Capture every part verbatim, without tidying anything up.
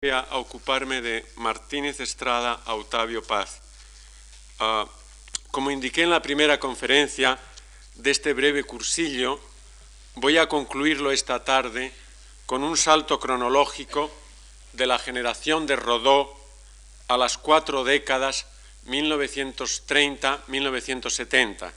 Voy a ocuparme de Martínez Estrada a Octavio Paz. Uh, como indiqué en la primera conferencia de este breve cursillo, voy a concluirlo esta tarde con un salto cronológico de la generación de Rodó a las cuatro décadas mil novecientos treinta a mil novecientos setenta.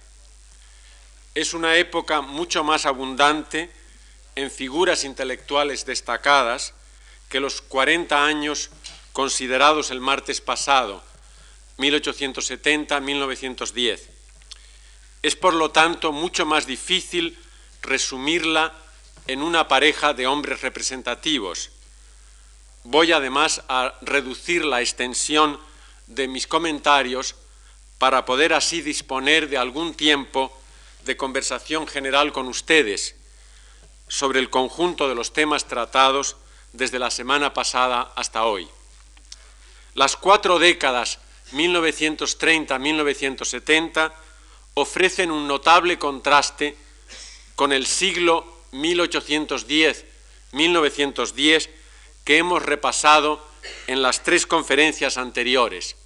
Es una época mucho más abundante en figuras intelectuales destacadas que los cuarenta años considerados el martes pasado, mil ochocientos setenta a mil novecientos diez. Es, por lo tanto, mucho más difícil resumirla en una pareja de hombres representativos. Voy, además, a reducir la extensión de mis comentarios para poder así disponer de algún tiempo de conversación general con ustedes sobre el conjunto de los temas tratados desde la semana pasada hasta hoy. Las cuatro décadas mil novecientos treinta a mil novecientos setenta ofrecen un notable contraste con el siglo mil ochocientos diez a mil novecientos diez que hemos repasado en las tres conferencias anteriores,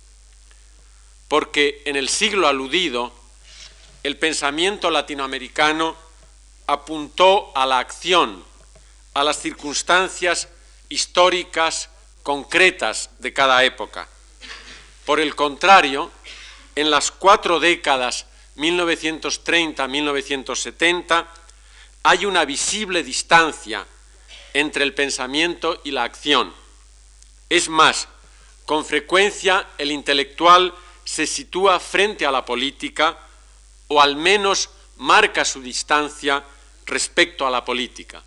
porque en el siglo aludido el pensamiento latinoamericano apuntó a la acción, a las circunstancias históricas concretas de cada época. Por el contrario, en las cuatro décadas mil novecientos treinta a mil novecientos setenta hay una visible distancia entre el pensamiento y la acción. Es más, con frecuencia el intelectual se sitúa frente a la política o al menos marca su distancia respecto a la política.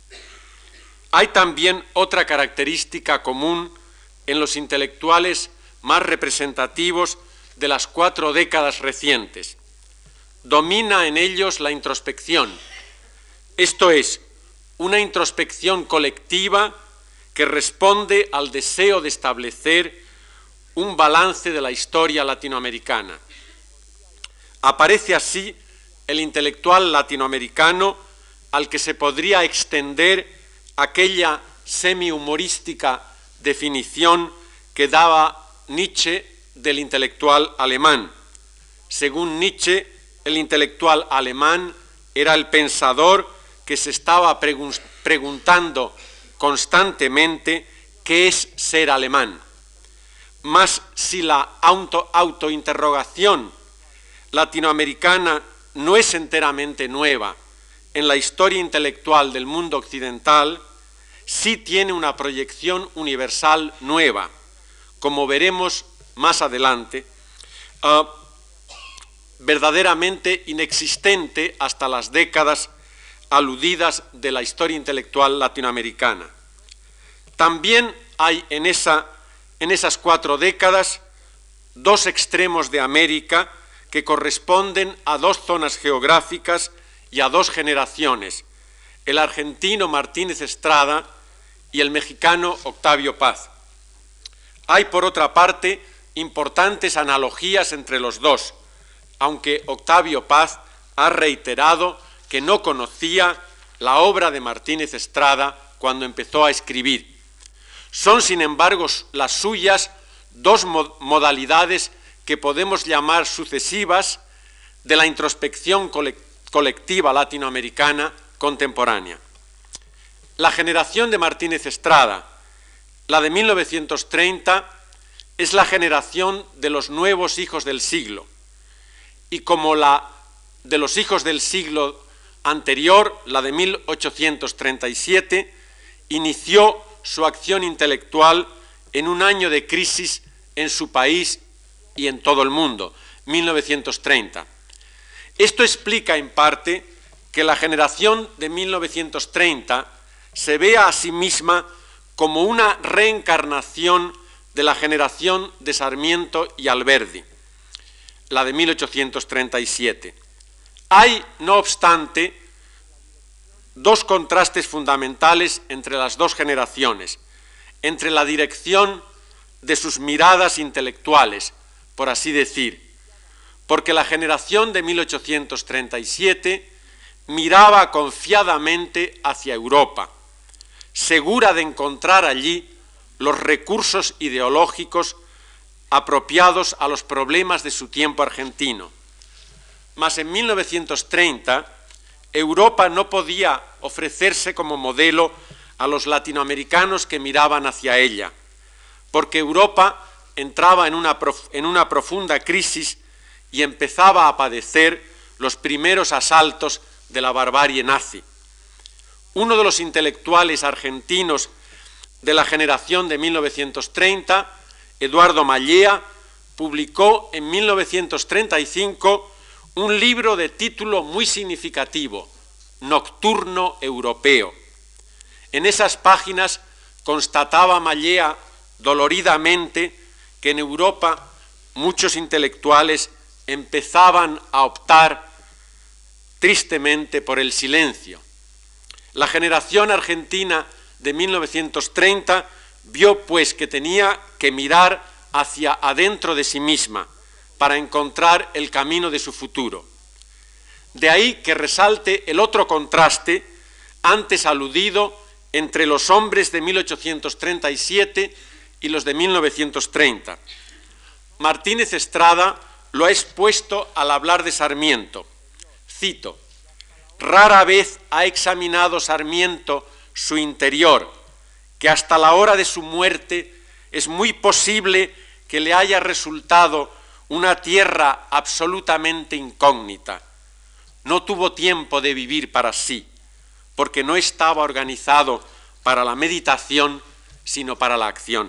Hay también otra característica común en los intelectuales más representativos de las cuatro décadas recientes. Domina en ellos la introspección, esto es, una introspección colectiva que responde al deseo de establecer un balance de la historia latinoamericana. Aparece así el intelectual latinoamericano al que se podría extender aquella semi-humorística definición que daba Nietzsche del intelectual alemán. Según Nietzsche, el intelectual alemán era el pensador que se estaba pregun- preguntando constantemente qué es ser alemán. Mas si la auto- autointerrogación latinoamericana no es enteramente nueva en la historia intelectual del mundo occidental, sí tiene una proyección universal nueva, como veremos más adelante, uh, verdaderamente inexistente hasta las décadas aludidas de la historia intelectual latinoamericana. También hay en, esa, en esas cuatro décadas dos extremos de América que corresponden a dos zonas geográficas y a dos generaciones, el argentino Martínez Estrada y el mexicano Octavio Paz. Hay, por otra parte, importantes analogías entre los dos, aunque Octavio Paz ha reiterado que no conocía la obra de Martínez Estrada cuando empezó a escribir. Son, sin embargo, las suyas dos modalidades que podemos llamar sucesivas de la introspección colectiva colectiva latinoamericana contemporánea. La generación de Martínez Estrada, la de mil novecientos treinta, es la generación de los nuevos hijos del siglo, y como la de los hijos del siglo anterior, la de mil ochocientos treinta y siete, inició su acción intelectual en un año de crisis en su país y en todo el mundo, mil novecientos treinta. Esto explica en parte que la generación de mil novecientos treinta se vea a sí misma como una reencarnación de la generación de Sarmiento y Alberdi, la de mil ochocientos treinta y siete. Hay, no obstante, dos contrastes fundamentales entre las dos generaciones, entre la dirección de sus miradas intelectuales, por así decir, porque la generación de mil ochocientos treinta y siete miraba confiadamente hacia Europa, segura de encontrar allí los recursos ideológicos apropiados a los problemas de su tiempo argentino. Mas en mil novecientos treinta, Europa no podía ofrecerse como modelo a los latinoamericanos que miraban hacia ella, porque Europa entraba en una, en una profunda crisis y empezaba a padecer los primeros asaltos de la barbarie nazi. Uno de los intelectuales argentinos de la generación de mil novecientos treinta, Eduardo Mallea, publicó en mil novecientos treinta y cinco un libro de título muy significativo, Nocturno Europeo. En esas páginas constataba Mallea doloridamente que en Europa muchos intelectuales empezaban a optar tristemente por el silencio. La generación argentina de mil novecientos treinta vio pues que tenía que mirar hacia adentro de sí misma para encontrar el camino de su futuro. De ahí que resalte el otro contraste antes aludido entre los hombres de mil ochocientos treinta y siete y los de mil novecientos treinta. Martínez Estrada lo ha expuesto al hablar de Sarmiento. Cito: «Rara vez ha examinado Sarmiento su interior, que hasta la hora de su muerte es muy posible que le haya resultado una tierra absolutamente incógnita. No tuvo tiempo de vivir para sí, porque no estaba organizado para la meditación, sino para la acción».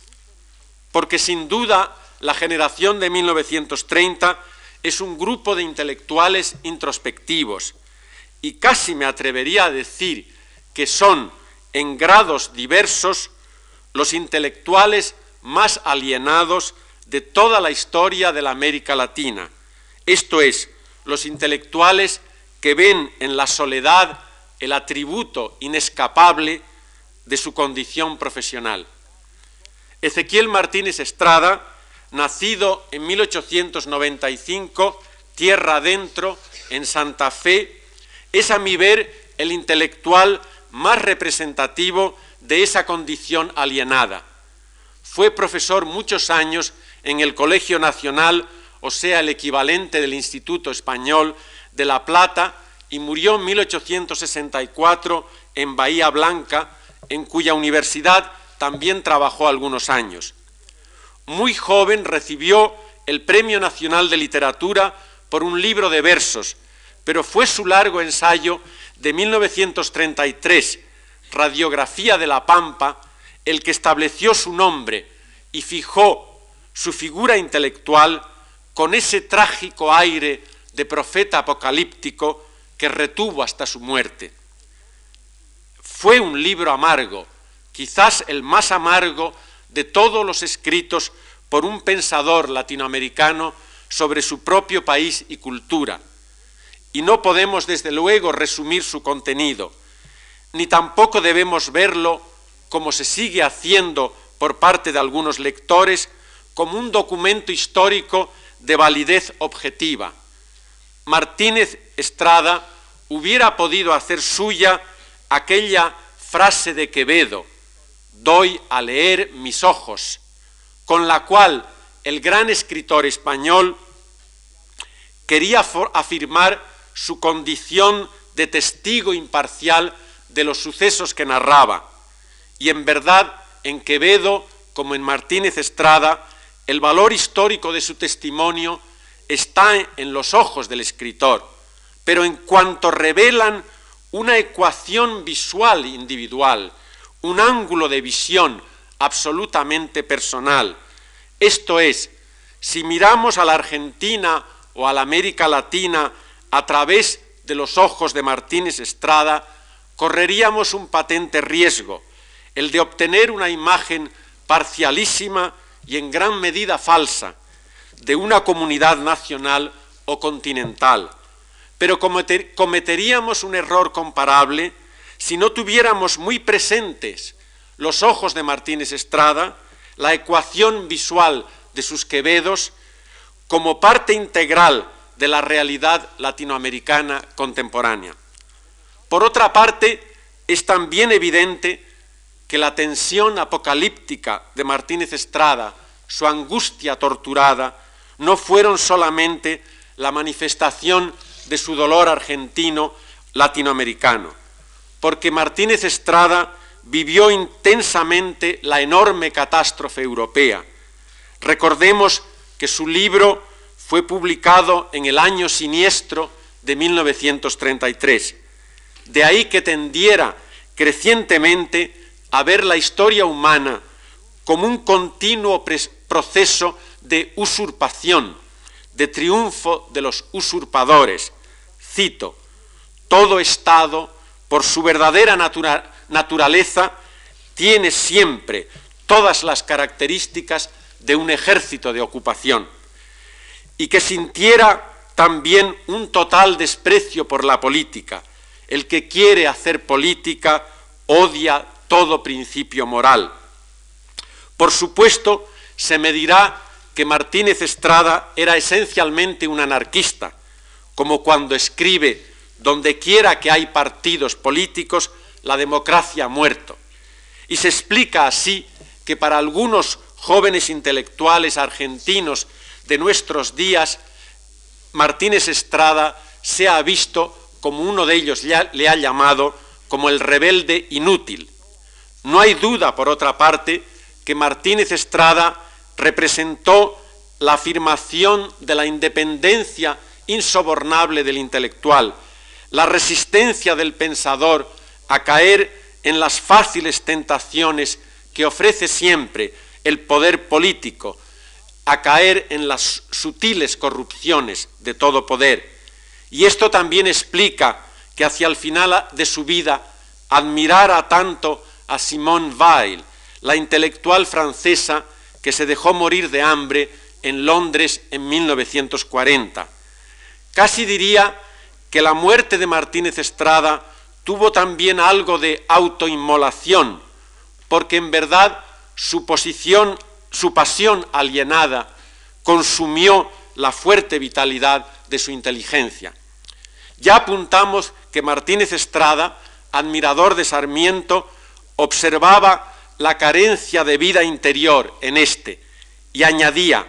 Porque sin duda la generación de mil novecientos treinta es un grupo de intelectuales introspectivos, y casi me atrevería a decir que son, en grados diversos, los intelectuales más alienados de toda la historia de la América Latina. Esto es, los intelectuales que ven en la soledad el atributo inescapable de su condición profesional. Ezequiel Martínez Estrada, nacido en mil ochocientos noventa y cinco, tierra adentro, en Santa Fe, es a mi ver el intelectual más representativo de esa condición alienada. Fue profesor muchos años en el Colegio Nacional, o sea, el equivalente del Instituto Español de La Plata, y murió en mil ochocientos sesenta y cuatro en Bahía Blanca, en cuya universidad también trabajó algunos años. Muy joven recibió el Premio Nacional de Literatura por un libro de versos, pero fue su largo ensayo de mil novecientos treinta y tres, Radiografía de la Pampa, el que estableció su nombre y fijó su figura intelectual con ese trágico aire de profeta apocalíptico que retuvo hasta su muerte. Fue un libro amargo, quizás el más amargo de todos los escritos por un pensador latinoamericano sobre su propio país y cultura. Y no podemos desde luego resumir su contenido, ni tampoco debemos verlo, como se sigue haciendo por parte de algunos lectores, como un documento histórico de validez objetiva. Martínez Estrada hubiera podido hacer suya aquella frase de Quevedo: «Doy a leer mis ojos», con la cual el gran escritor español quería afirmar su condición de testigo imparcial de los sucesos que narraba. Y en verdad, en Quevedo, como en Martínez Estrada, el valor histórico de su testimonio está en los ojos del escritor, pero en cuanto revelan una ecuación visual individual, un ángulo de visión absolutamente personal. Esto es, si miramos a la Argentina o a la América Latina a través de los ojos de Martínez Estrada, correríamos un patente riesgo, el de obtener una imagen parcialísima y en gran medida falsa de una comunidad nacional o continental. Pero cometeríamos un error comparable si no tuviéramos muy presentes los ojos de Martínez Estrada, la ecuación visual de sus Quevedos, como parte integral de la realidad latinoamericana contemporánea. Por otra parte, es también evidente que la tensión apocalíptica de Martínez Estrada, su angustia torturada, no fueron solamente la manifestación de su dolor argentino latinoamericano, porque Martínez Estrada vivió intensamente la enorme catástrofe europea. Recordemos que su libro fue publicado en el año siniestro de mil novecientos treinta y tres. De ahí que tendiera crecientemente a ver la historia humana como un continuo proceso de usurpación, de triunfo de los usurpadores. Cito: todo Estado, por su verdadera natura, naturaleza, tiene siempre todas las características de un ejército de ocupación, y que sintiera también un total desprecio por la política. El que quiere hacer política odia todo principio moral. Por supuesto, se me dirá que Martínez Estrada era esencialmente un anarquista, como cuando escribe: donde quiera que hay partidos políticos, la democracia ha muerto. Y se explica así que para algunos jóvenes intelectuales argentinos de nuestros días, Martínez Estrada se ha visto, como uno de ellos le ha llamado, como el rebelde inútil. No hay duda, por otra parte, que Martínez Estrada representó la afirmación de la independencia insobornable del intelectual, la resistencia del pensador a caer en las fáciles tentaciones que ofrece siempre el poder político, a caer en las sutiles corrupciones de todo poder. Y esto también explica que hacia el final de su vida admirara tanto a Simone Weil, la intelectual francesa que se dejó morir de hambre en Londres en mil novecientos cuarenta. Casi diría que la muerte de Martínez Estrada tuvo también algo de autoinmolación, porque en verdad su posición, su pasión alienada consumió la fuerte vitalidad de su inteligencia. Ya apuntamos que Martínez Estrada, admirador de Sarmiento, observaba la carencia de vida interior en éste y añadía: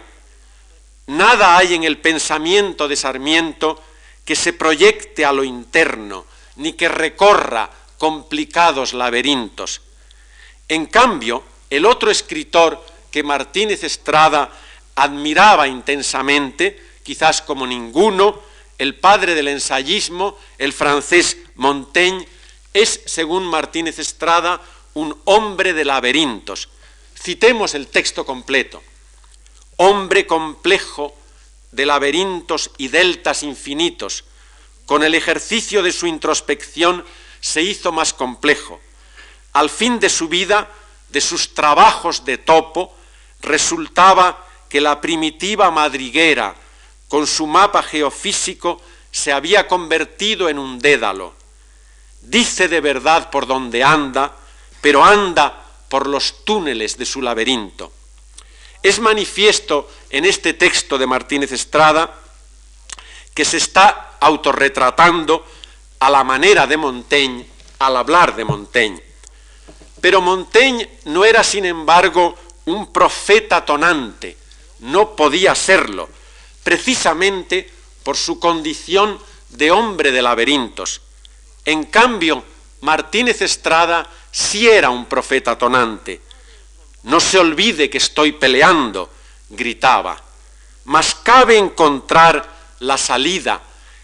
nada hay en el pensamiento de Sarmiento que se proyecte a lo interno, ni que recorra complicados laberintos. En cambio, el otro escritor que Martínez Estrada admiraba intensamente, quizás como ninguno, el padre del ensayismo, el francés Montaigne, es, según Martínez Estrada, un hombre de laberintos. Citemos el texto completo: hombre complejo de laberintos y deltas infinitos, con el ejercicio de su introspección se hizo más complejo. Al fin de su vida, de sus trabajos de topo, resultaba que la primitiva madriguera, con su mapa geofísico, se había convertido en un dédalo. Dice de verdad por donde anda, pero anda por los túneles de su laberinto. Es manifiesto en este texto de Martínez Estrada que se está autorretratando a la manera de Montaigne al hablar de Montaigne. Pero Montaigne no era, sin embargo, un profeta tonante, no podía serlo, precisamente por su condición de hombre de laberintos. En cambio, Martínez Estrada sí era un profeta tonante. No se olvide que estoy peleando, gritaba, mas cabe encontrar la salida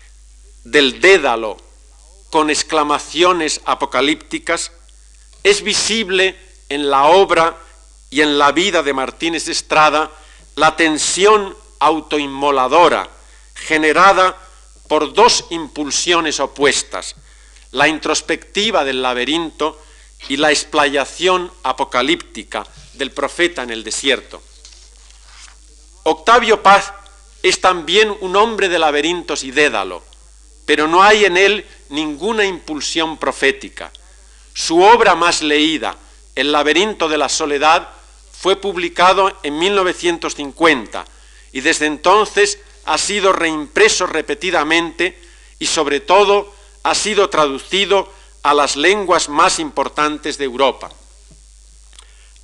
del dédalo con exclamaciones apocalípticas. Es visible en la obra y en la vida de Martínez Estrada la tensión autoinmoladora generada por dos impulsiones opuestas: la introspectiva del laberinto y la explayación apocalíptica del profeta en el desierto. Octavio Paz es también un hombre de laberintos y dédalo, pero no hay en él ninguna impulsión profética. Su obra más leída, El laberinto de la soledad, fue publicado en mil novecientos cincuenta y desde entonces ha sido reimpreso repetidamente y sobre todo ha sido traducido a las lenguas más importantes de Europa.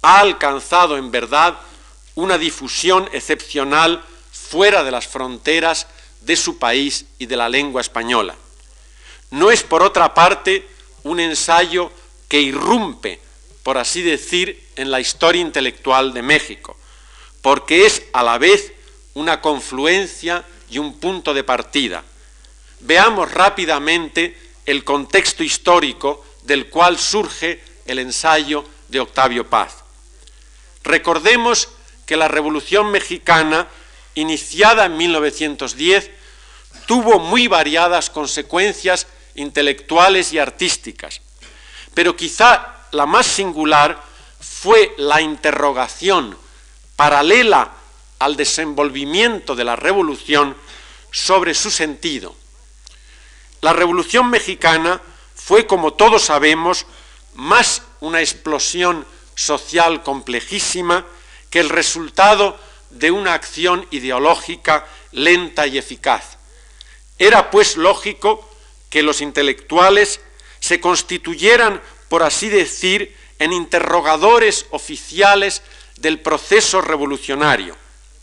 ha alcanzado en verdad una difusión excepcional fuera de las fronteras de su país y de la lengua española. No es, por otra parte, un ensayo que irrumpe, por así decir, en la historia intelectual de México, porque es a la vez una confluencia y un punto de partida. Veamos rápidamente el contexto histórico del cual surge el ensayo de Octavio Paz. Recordemos que la Revolución Mexicana, iniciada en mil novecientos diez, tuvo muy variadas consecuencias intelectuales y artísticas, pero quizá la más singular fue la interrogación paralela al desenvolvimiento de la revolución sobre su sentido. La Revolución Mexicana fue, como todos sabemos, más una explosión social complejísima que el resultado de una acción ideológica lenta y eficaz. Era, pues, lógico que los intelectuales se constituyeran, por así decir, en interrogadores oficiales del proceso revolucionario.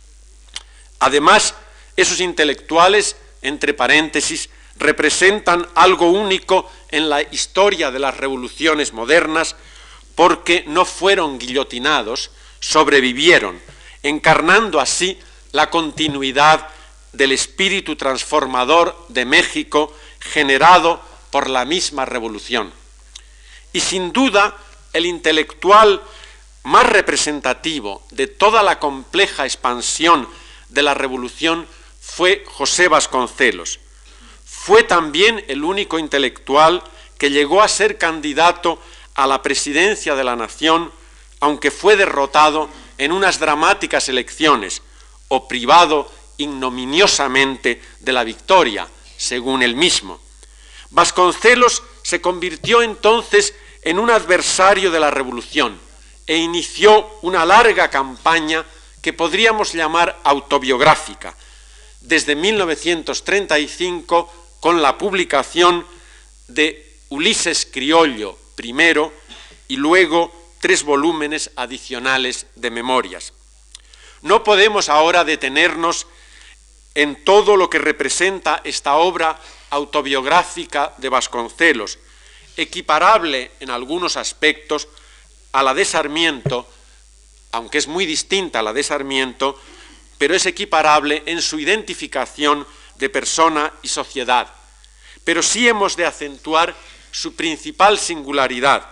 Además, esos intelectuales, entre paréntesis, representan algo único en la historia de las revoluciones modernas porque no fueron guillotinados, sobrevivieron, encarnando así la continuidad del espíritu transformador de México generado por la misma revolución. Y sin duda, el intelectual más representativo de toda la compleja expansión de la revolución fue José Vasconcelos. Fue también el único intelectual que llegó a ser candidato a la presidencia de la nación, aunque fue derrotado en unas dramáticas elecciones o privado ignominiosamente de la victoria, según él mismo. Vasconcelos se convirtió entonces en un adversario de la revolución e inició una larga campaña que podríamos llamar autobiográfica, desde mil novecientos treinta y cinco con la publicación de Ulises Criollo primero y luego tres volúmenes adicionales de memorias. No podemos ahora detenernos en todo lo que representa esta obra autobiográfica de Vasconcelos, equiparable en algunos aspectos a la de Sarmiento, aunque es muy distinta a la de Sarmiento, pero es equiparable en su identificación de persona y sociedad. Pero sí hemos de acentuar su principal singularidad,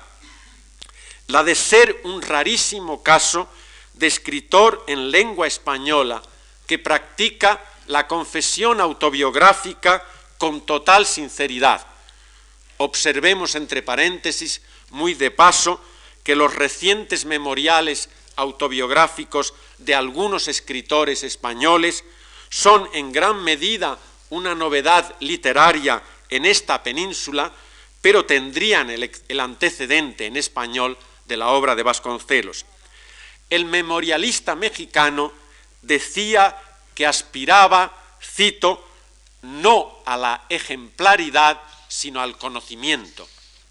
la de ser un rarísimo caso de escritor en lengua española que practica la confesión autobiográfica con total sinceridad. Observemos entre paréntesis, muy de paso, que los recientes memoriales autobiográficos de algunos escritores españoles son en gran medida una novedad literaria en esta península, pero tendrían el, el antecedente en español de la obra de Vasconcelos. El memorialista mexicano decía que aspiraba, cito, no a la ejemplaridad, sino al conocimiento.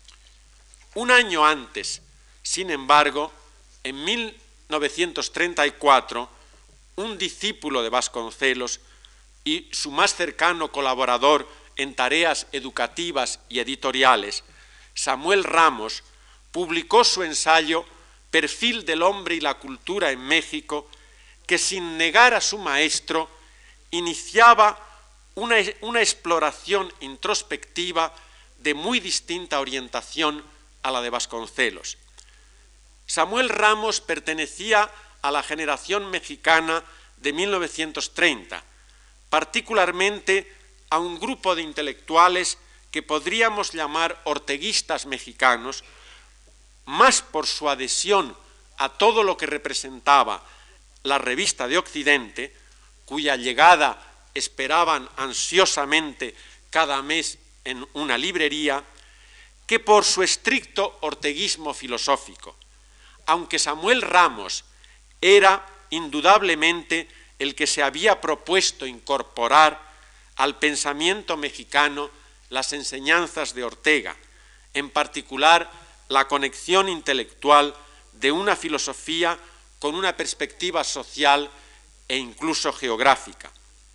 Un año antes, sin embargo, en mil novecientos treinta y cuatro, un discípulo de Vasconcelos y su más cercano colaborador en tareas educativas y editoriales, Samuel Ramos, publicó su ensayo Perfil del hombre y la cultura en México, que sin negar a su maestro, iniciaba una, una exploración introspectiva de muy distinta orientación a la de Vasconcelos. Samuel Ramos pertenecía a la generación mexicana de mil novecientos treinta, particularmente a un grupo de intelectuales que podríamos llamar orteguistas mexicanos, más por su adhesión a todo lo que representaba la revista de Occidente, cuya llegada esperaban ansiosamente cada mes en una librería, que por su estricto orteguismo filosófico. Aunque Samuel Ramos era indudablemente el que se había propuesto incorporar al pensamiento mexicano las enseñanzas de Ortega, en particular la conexión intelectual de una filosofía con una perspectiva social e incluso geográfica.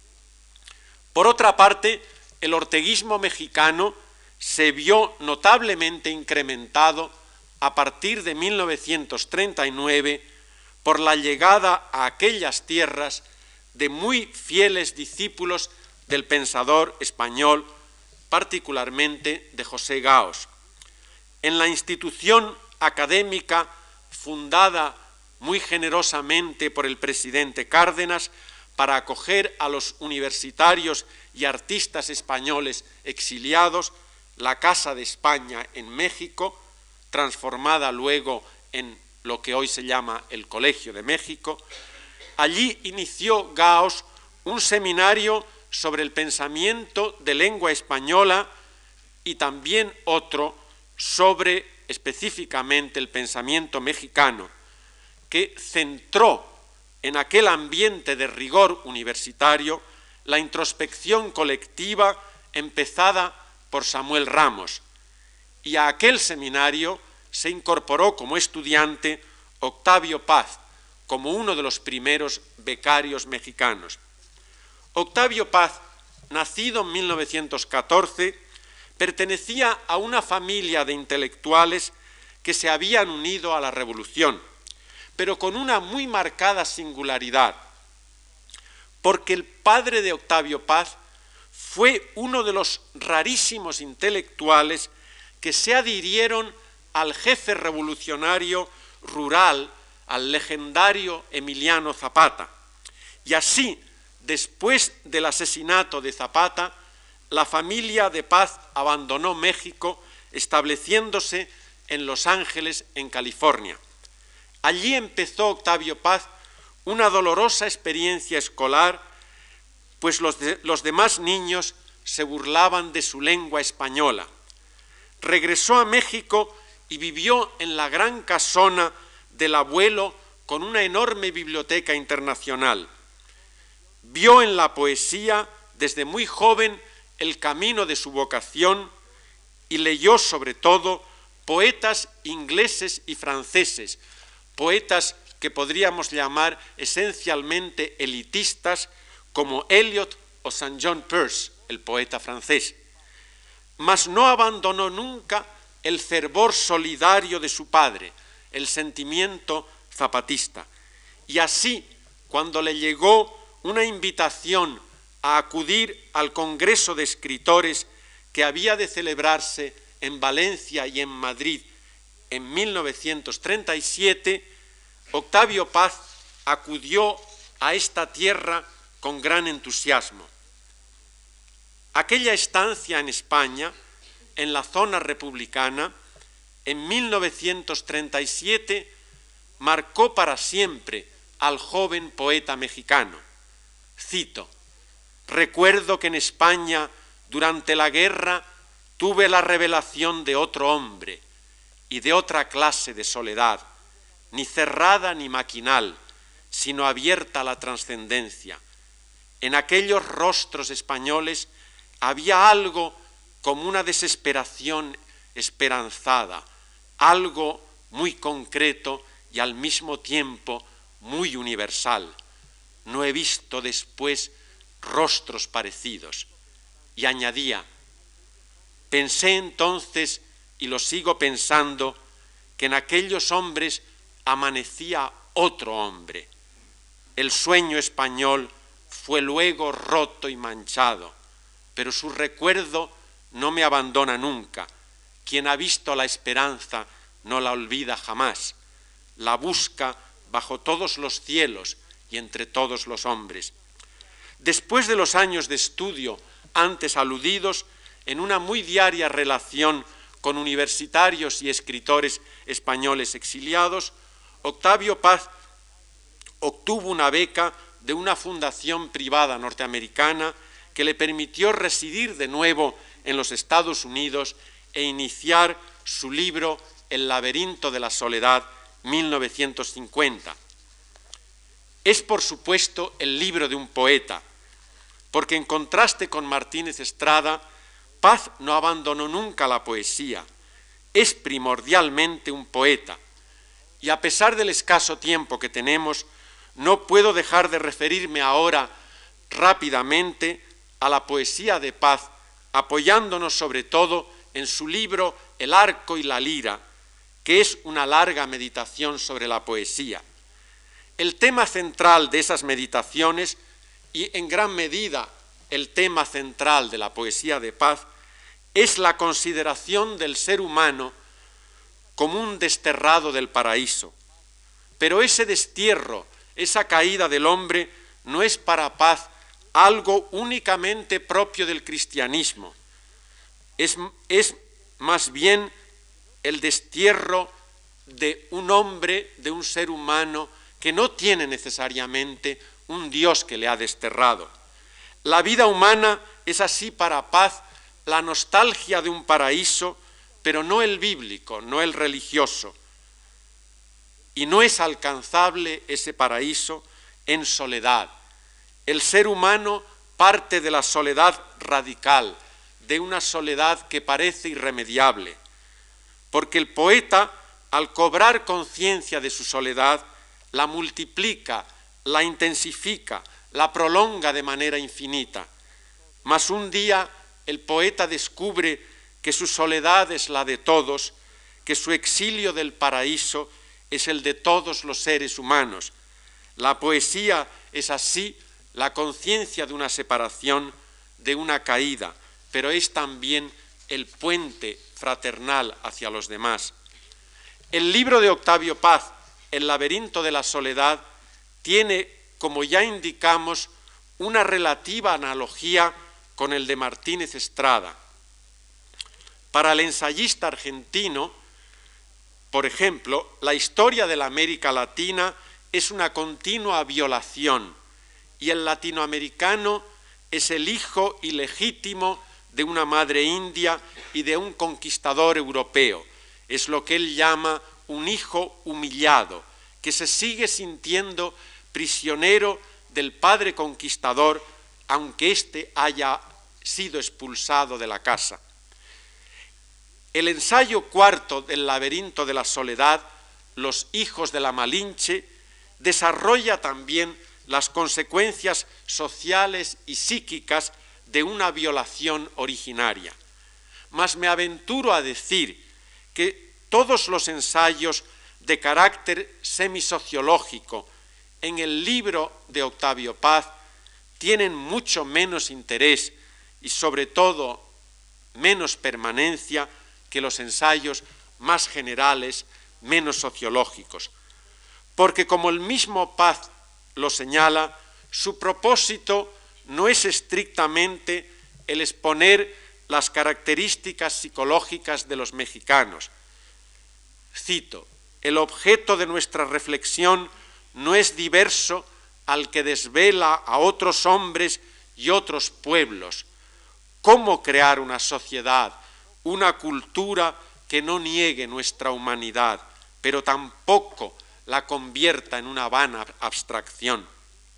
Por otra parte, el orteguismo mexicano se vio notablemente incrementado a partir de mil novecientos treinta y nueve por la llegada a aquellas tierras de muy fieles discípulos del pensador español, particularmente de José Gaos. En la institución académica fundada muy generosamente por el presidente Cárdenas para acoger a los universitarios y artistas españoles exiliados, la Casa de España en México, transformada luego en lo que hoy se llama el Colegio de México. Allí inició Gaos un seminario sobre el pensamiento de lengua española y también otro sobre específicamente el pensamiento mexicano, que centró en aquel ambiente de rigor universitario la introspección colectiva empezada por Samuel Ramos, y a aquel seminario se incorporó como estudiante Octavio Paz, como uno de los primeros becarios mexicanos. Octavio Paz, nacido en mil novecientos catorce, pertenecía a una familia de intelectuales que se habían unido a la Revolución, pero con una muy marcada singularidad, porque el padre de Octavio Paz fue uno de los rarísimos intelectuales que se adhirieron al jefe revolucionario rural, al legendario Emiliano Zapata. Y así, después del asesinato de Zapata, la familia de Paz abandonó México, estableciéndose en Los Ángeles, en California. Allí empezó Octavio Paz una dolorosa experiencia escolar, pues los, de, los demás niños se burlaban de su lengua española. Regresó a México y vivió en la gran casona del abuelo con una enorme biblioteca internacional. Vio en la poesía desde muy joven el camino de su vocación y leyó sobre todo poetas ingleses y franceses, poetas que podríamos llamar esencialmente elitistas, como Eliot o Saint John Peirce, el poeta francés. Mas no abandonó nunca el fervor solidario de su padre, el sentimiento zapatista. Y así, cuando le llegó una invitación a acudir al Congreso de Escritores que había de celebrarse en Valencia y en Madrid en mil novecientos treinta y siete, Octavio Paz acudió a esta tierra con gran entusiasmo. Aquella estancia en España, en la zona republicana, en mil novecientos treinta y siete, marcó para siempre al joven poeta mexicano. Cito: «Recuerdo que en España, durante la guerra, tuve la revelación de otro hombre y de otra clase de soledad, ni cerrada ni maquinal, sino abierta a la trascendencia. En aquellos rostros españoles había algo como una desesperación esperanzada, algo muy concreto y al mismo tiempo muy universal. No he visto después rostros parecidos». Y añadía: «Pensé entonces, y lo sigo pensando, que en aquellos hombres amanecía otro hombre. El sueño español fue luego roto y manchado, pero su recuerdo no me abandona nunca. Quien ha visto la esperanza no la olvida jamás. La busca bajo todos los cielos y entre todos los hombres». Después de los años de estudio antes aludidos, en una muy diaria relación con universitarios y escritores españoles exiliados, Octavio Paz obtuvo una beca de una fundación privada norteamericana que le permitió residir de nuevo en los Estados Unidos e iniciar su libro El laberinto de la soledad, mil novecientos cincuenta. Es, por supuesto, el libro de un poeta, porque en contraste con Martínez Estrada, Paz no abandonó nunca la poesía. Es primordialmente un poeta. y a pesar del escaso tiempo que tenemos, no puedo dejar de referirme ahora rápidamente a la poesía de Paz, apoyándonos sobre todo en su libro El arco y la lira, que es una larga meditación sobre la poesía. El tema central de esas meditaciones, y en gran medida el tema central de la poesía de Paz, es la consideración del ser humano como un desterrado del paraíso. Pero ese destierro, esa caída del hombre, no es para Paz algo únicamente propio del cristianismo. Es, es más bien el destierro de un hombre, de un ser humano, que no tiene necesariamente un Dios que le ha desterrado. La vida humana es así para Paz la nostalgia de un paraíso, pero no el bíblico, no el religioso. Y no es alcanzable ese paraíso en soledad. El ser humano parte de la soledad radical, de una soledad que parece irremediable, porque el poeta, al cobrar conciencia de su soledad, la multiplica, la intensifica, la prolonga de manera infinita. Mas un día el poeta descubre que su soledad es la de todos, que su exilio del paraíso es el de todos los seres humanos. La poesía es así la conciencia de una separación, de una caída, pero es también el puente fraternal hacia los demás. El libro de Octavio Paz, El laberinto de la soledad, tiene, como ya indicamos, una relativa analogía con el de Martínez Estrada. Para el ensayista argentino, por ejemplo, la historia de la América Latina es una continua violación y el latinoamericano es el hijo ilegítimo de una madre india y de un conquistador europeo. Es lo que él llama un hijo humillado, que se sigue sintiendo prisionero del padre conquistador, aunque éste haya sido expulsado de la casa. El ensayo cuarto del laberinto de la soledad, Los hijos de la Malinche, desarrolla también las consecuencias sociales y psíquicas de una violación originaria. Mas me aventuro a decir que todos los ensayos de carácter semisociológico en el libro de Octavio Paz tienen mucho menos interés y sobre todo menos permanencia que los ensayos más generales, menos sociológicos. Porque como el mismo Paz lo señala, su propósito no es estrictamente el exponer las características psicológicas de los mexicanos. Cito, el objeto de nuestra reflexión no es diverso al que desvela a otros hombres y otros pueblos. ¿Cómo crear una sociedad, una cultura que no niegue nuestra humanidad, pero tampoco la convierta en una vana abstracción?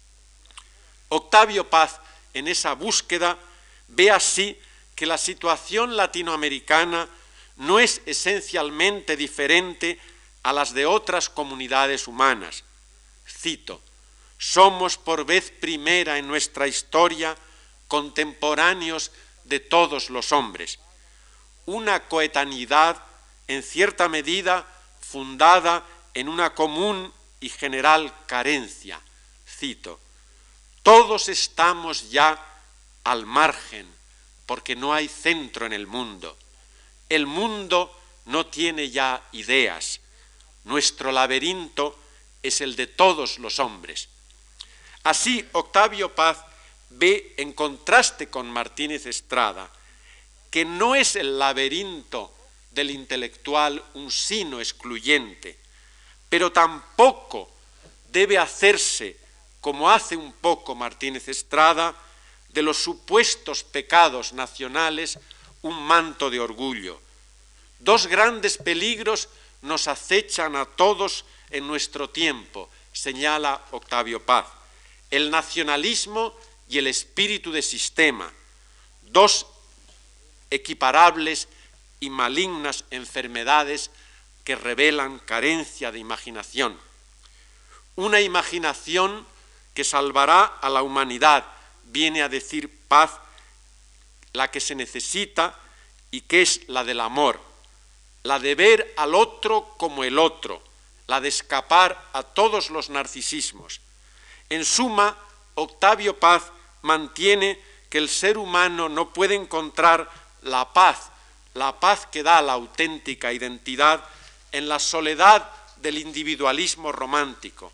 Octavio Paz, en esa búsqueda, ve así que la situación latinoamericana no es esencialmente diferente a las de otras comunidades humanas. Cito, somos por vez primera en nuestra historia contemporáneos de todos los hombres. Una coetaneidad, en cierta medida, fundada en una común y general carencia. Cito, todos estamos ya al margen, porque no hay centro en el mundo. El mundo no tiene ya ideas. Nuestro laberinto es el de todos los hombres. Así, Octavio Paz ve, en contraste con Martínez Estrada, que no es el laberinto del intelectual un sino excluyente, pero tampoco debe hacerse, como hace un poco Martínez Estrada, de los supuestos pecados nacionales un manto de orgullo. Dos grandes peligros nos acechan a todos en nuestro tiempo, señala Octavio Paz, el nacionalismo y el espíritu de sistema, dos equiparables y malignas enfermedades que revelan carencia de imaginación. Una imaginación que salvará a la humanidad, viene a decir Paz, la que se necesita y que es la del amor, la de ver al otro como el otro, la de escapar a todos los narcisismos. En suma, Octavio Paz mantiene que el ser humano no puede encontrar la paz, la paz que da la auténtica identidad, en la soledad del individualismo romántico.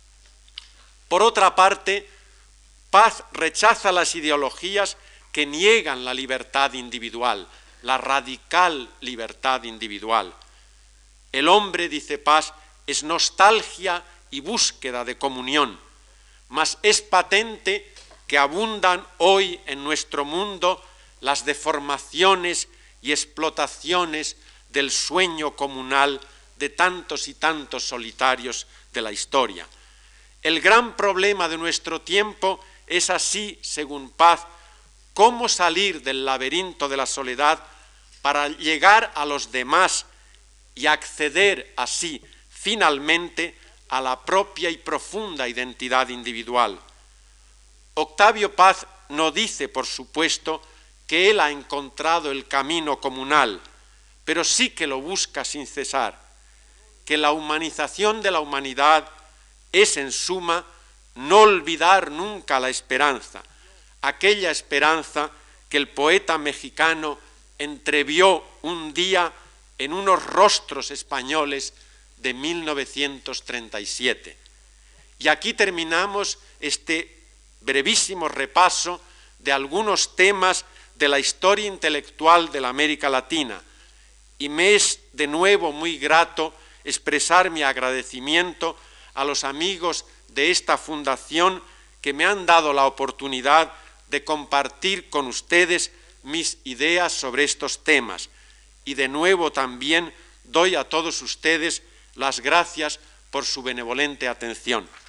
Por otra parte, Paz rechaza las ideologías que niegan la libertad individual, la radical libertad individual. El hombre, dice Paz, es nostalgia y búsqueda de comunión, mas es patente que abundan hoy en nuestro mundo las deformaciones y explotaciones del sueño comunal de tantos y tantos solitarios de la historia. El gran problema de nuestro tiempo es así, según Paz, cómo salir del laberinto de la soledad para llegar a los demás y acceder así, finalmente, a la propia y profunda identidad individual. Octavio Paz no dice, por supuesto, que él ha encontrado el camino comunal, pero sí que lo busca sin cesar, que la humanización de la humanidad es, en suma, no olvidar nunca la esperanza, aquella esperanza que el poeta mexicano entrevió un día en unos rostros españoles de mil novecientos treinta y siete. Y aquí terminamos este brevísimo repaso de algunos temas de la historia intelectual de la América Latina, y me es de nuevo muy grato expresar mi agradecimiento a los amigos de esta fundación que me han dado la oportunidad de compartir con ustedes mis ideas sobre estos temas, y de nuevo también doy a todos ustedes las gracias por su benevolente atención.